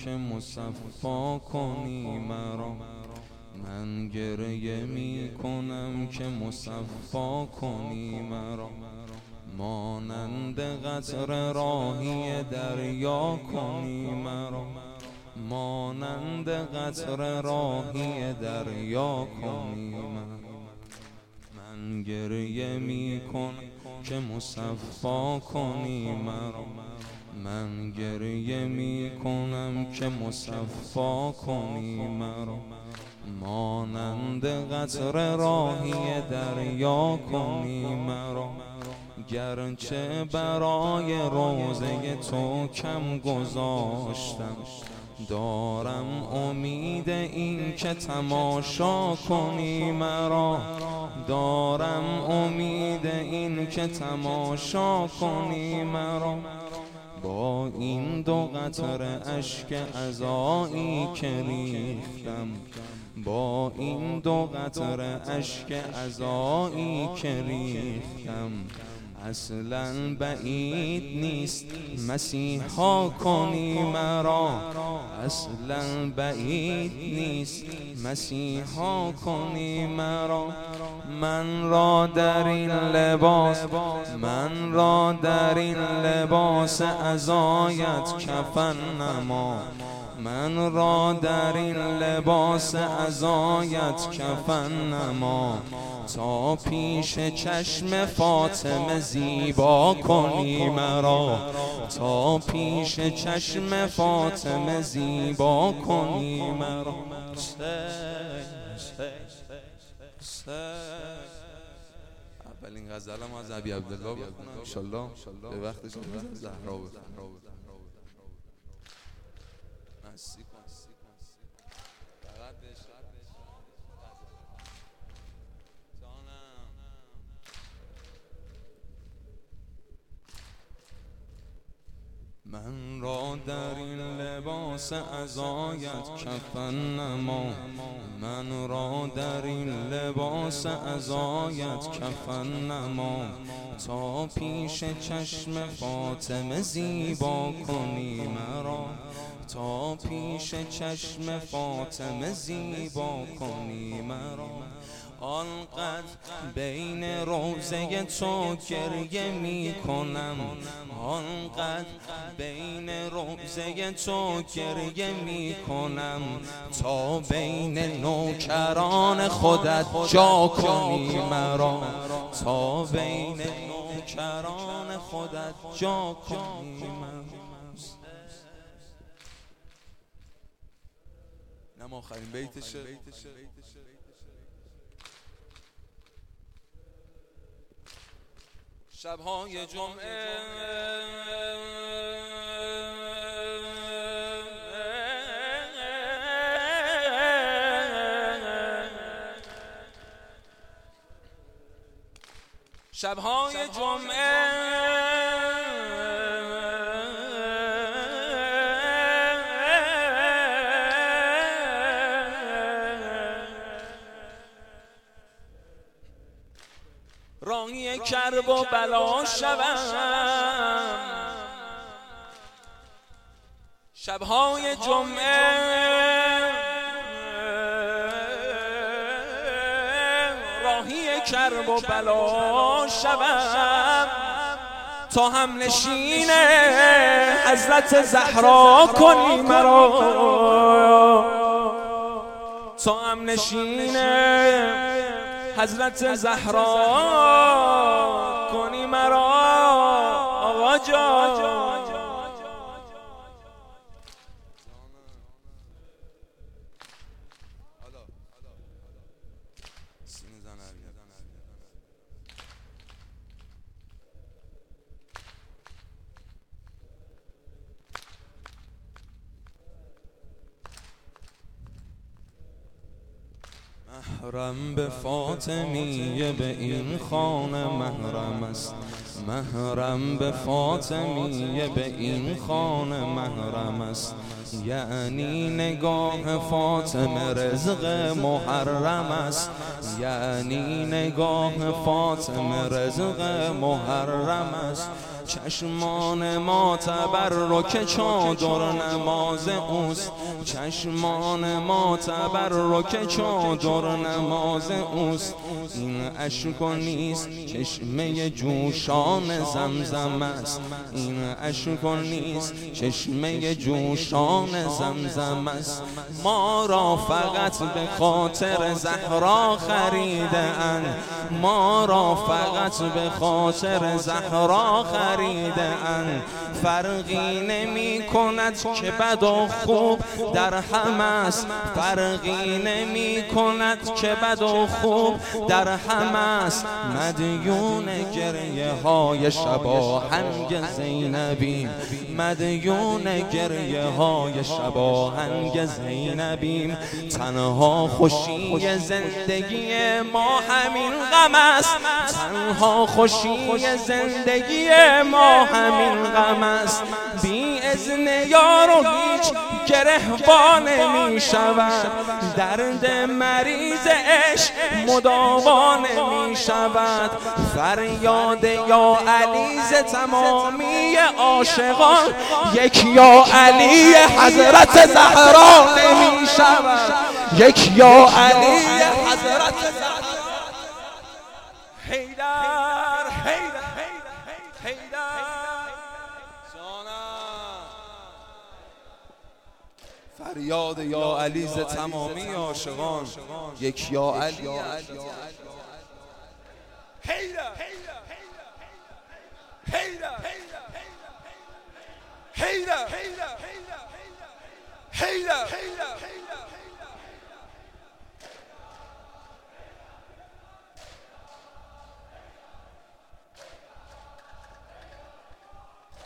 که مصفا کنی مرا. من گریه می کنم که مصفا کنی مرا. مانند قطره راهی دریا کنی مرا. مانند قطره راهی دریا کنی مرا. من گریه می کنم که مصفا کنی مرا. من گریه می کنم که مصفا کنی مرا. مانند قطره راهی دریا کنی مرا. گرچه برای روضه تو کم گذاشتم، دارم امید این که تماشا کنی مرا. دارم امید این که تماشا کنی مرا. با این دو قطره اشک عزایی که ریختم، با این دو قطره اشک عزایی که ریختم، اصلا بعید نیست مسیحا کنی مرا. اصلا بعید نیست مسیحا کنی مرا. من را در این لباس، من را در این لباس عزایت کفن نما. من را در این لباس عزایت کفن نما. تا پیش چشم فاطمه زیبا کنی مرا. تا پیش چشم فاطمه زیبا کنی مرا. اولین غزلم از ابی عبدالله بخونم انشالله به وقتش زهرا بخونم. من را در این لباس عزایت کفن نما. من را در این لباس عزایت کفن نما. تا پیش چشم فاطمه زیبا کنی مرا. تا پیش چشم فاطمه زیبا کنی مرا. آنقدر بین روضه تو گریه می کنم. آنقدر بین روضه تو گریه می کنم تا بین نوکران خودت جا کنی مرا. تا بین نوکران خودت جا کنی مرا. نم آخرین بیتشه. شب‌های جمعه شب‌های جمعه راهی کرب و بلا شوم. شب‌های جمعه راهی کرب و بلا شوم. تا هم نشین حضرت زهرا کنی مرا. تا هم نشین حضرت زهرا کنی مرا. آقا جان محرم به فاطمیه به این خانه محرم است. محرم به فاطمیه به این خانه محرم است. یعنی نگاه فاطمه رزق محرم است. یعنی نگاه فاطمه رزق محرم است. چشمان ما تبرک چادر نماز اوست، چشمان ما تبرک چادر نماز اوست. این اشک نیست چشمه جوشان زمزم است، این اشک نیست چشمه جوشان زمزم است. ما را فقط به خاطر زهرا خریده اند، ما را فقط به خاطر زهرا خریده اند. فرقی نمی کند که بد و خوب در هم است، فرقی نمی کند که بد و خوب در هم است. مدیون گریه های شباهنگ زینبیم، مدیون گریه های شباهنگ زینبیم. تنها خوشی زندگی ما همین غم است، تنها خوشی زندگی ما همین غم است. بی اذن یار و هیچ گرهبان نمی شود، درد مریض عشق مداوا نمی شود. فریاد یا علی ز تمامی عاشقان، یک یا علی حضرت زهرا نمی شود، یک یا علی حضرت زهرا. حیدر حیدر حیدر فریاد یا علی ز تمامی عاشقان، یک یا علی. حیدر حیدر حیدر حیدر